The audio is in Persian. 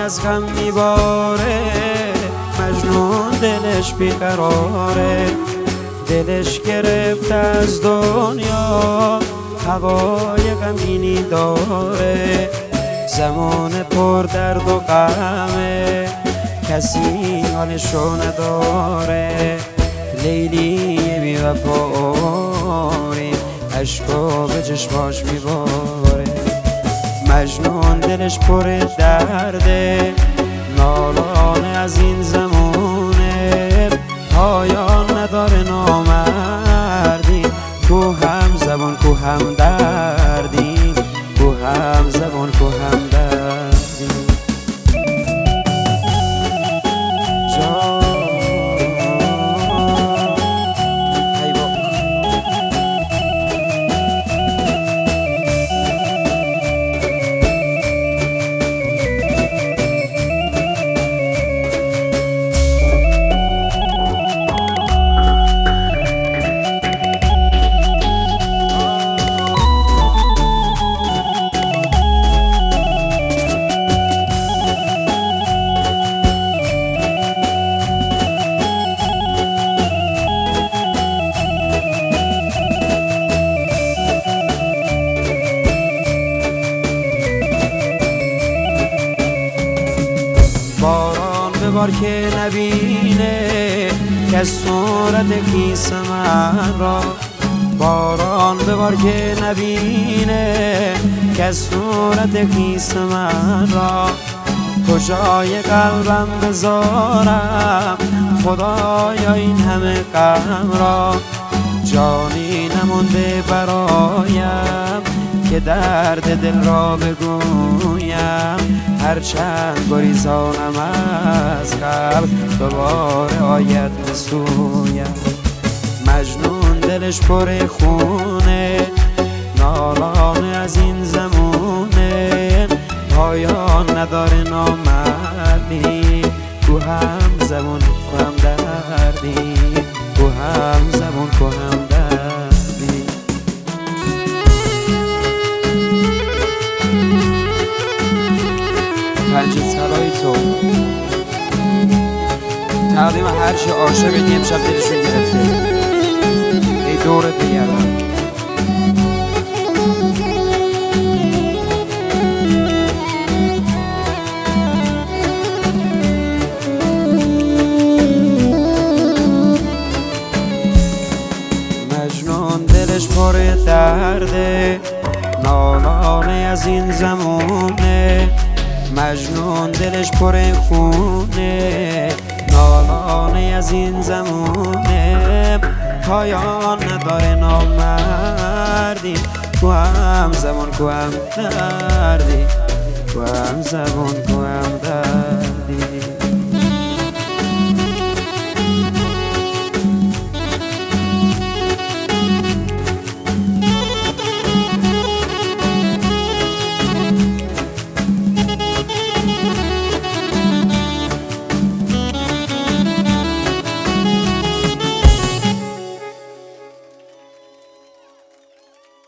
از غم میباره، مجنون دلش بیقراره، دلش گرفت از دنیا هوای غمگینی داره. زمان پر درد و غمه، کسی حالشو نداره. لیلی بی وفایی عشقا به چشماش میباره. مجنون دلش پر درده، نالانه از این زمونه. پایان نداره نامردی، کو هم زبان کو هم دردی، کو هم زبان کو هم دردی. باران ببار که نبینه کس صورت خیس من را. باران ببار که نبینه کس صورت خیس من را. کجای قلبم بذارم خدایا این همه غم را. جانی نمونده برایم که درد دل را بگویم. هرچند گریزانم از قلب دوباره آید به سویم. مجنون دلش پر خونه، نالانه از این زمونه. پایان نداره نامردی، کو هم زبون کو هم دردی، کو هم زبون کو هم دردی. پنج سرای تو تقدیم هر چه عاشقی امشب دلشون گرفته. ای دورت بگردم مجنون دلش پر درده، نالانه از این زمونه. مجنون دلش پر خونه، نالانه از این زمونه. پایان نداره نامردی، کو هم زمان کو هم دردی، کو هم زمان کو هم